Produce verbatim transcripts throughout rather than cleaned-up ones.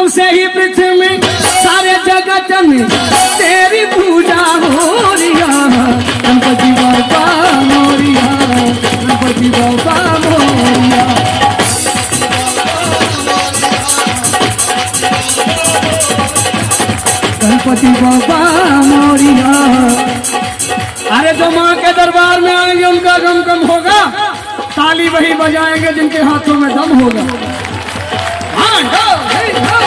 से ही पृथ्वी में सारे जगत में तेरी पूजा हो रिया। गणपति बाबा मोरिया, गणपति बाबा मोरिया। गणपति बाबा मोरिया। अरे जो माँ के दरबार में आएंगे उनका गम कम होगा, ताली वही बजाएंगे जिनके हाथों में दम होगा। हाँ, हाँ, हाँ।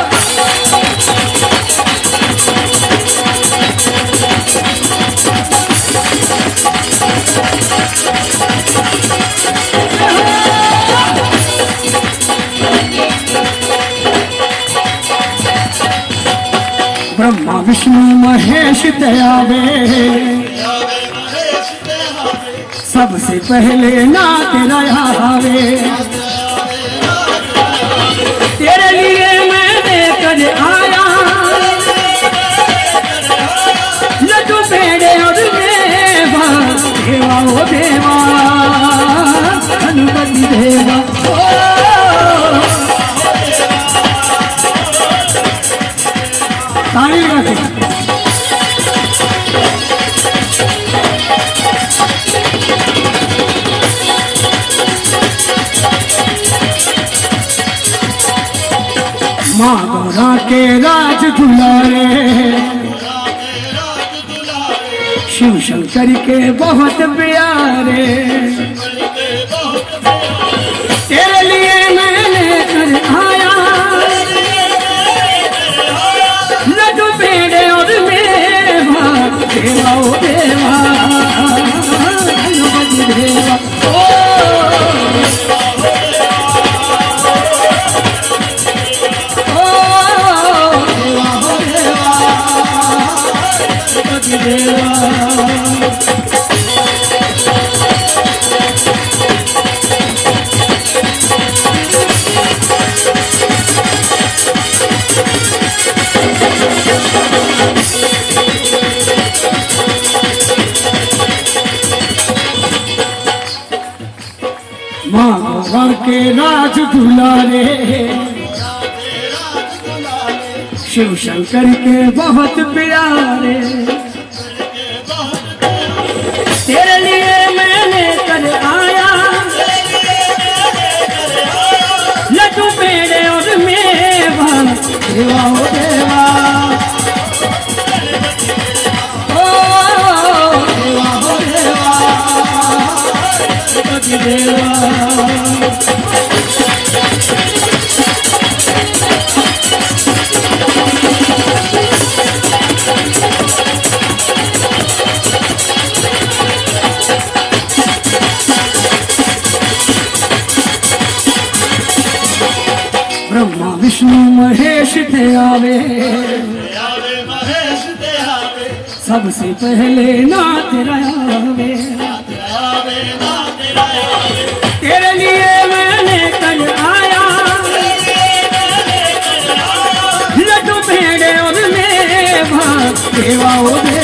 ब्रह्मा विष्णु महेश दयावे, सबसे पहले नाथ रहावे। तेरे लिए मैं लेकर आया लड्डू पेड़े और मेवा। देवा ओ देवा, गणपति देवा। ताली रखे। माँ गौरा के राज दुलारे, शिव शंकर के बहुत प्यारे। तेरे लिए मैं लेकर आया लड्डू पेड़े और मेवा। देवा ओ देवा, गणपति देवा। माँ गौरा के राज दुलारे, शिव शंकर के बहुत प्यारे। तेरे लिए मैं लेकर आया लड्डू पेड़े और मेवा। देवा ओ देवा, ओ देवा ओ देवा, गणपति देवा। ब्रह्मा विष्णु महेश दयावे, सबसे पहले नाथ रहावे। तेरे लिए मैंने कल आया लड्डू पेड़े और मेवा। देवा ओ देवा,